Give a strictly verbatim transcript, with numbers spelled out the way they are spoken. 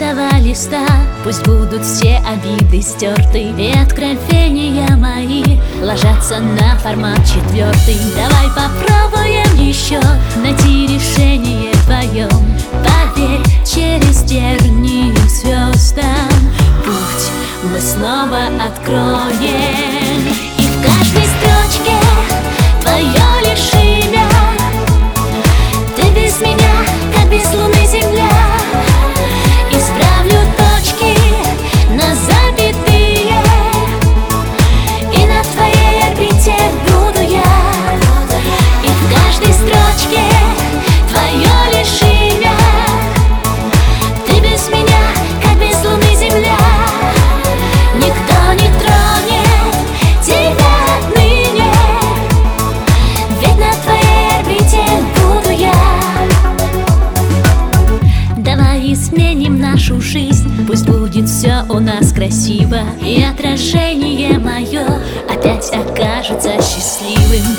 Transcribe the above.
чистого листа пусть будут все обиды стерты, и откровения мои ложатся на формат четвертый. Давай попробуем еще найти решение вдвоем. Поверь, через тернии к звездам путь мы снова откроем. И в каждой строчке твое лишь имя. Ты без меня, как без луны земля. Исправлю точки на запятые, и на твоей орбите буду я. И в каждой строчке твое лишь имя. Ты без меня, как без луны земля. Никто не тронет тебя отныне, ведь на твоей орбите буду я. Давай изменим нашу жизнь, пусть будет все у нас красиво, и отражение мое опять окажется счастливым.